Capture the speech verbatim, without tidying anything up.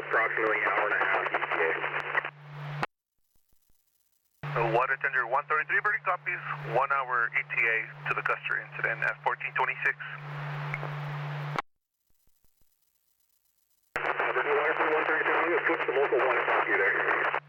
approximately an hour and a half E T A. So water tender one thirty-three, Birdie copies, one hour E T A to the Custer incident at fourteen twenty-six. Birdie wire for one thirty-three, I'm going to switch to local one and talk to you there.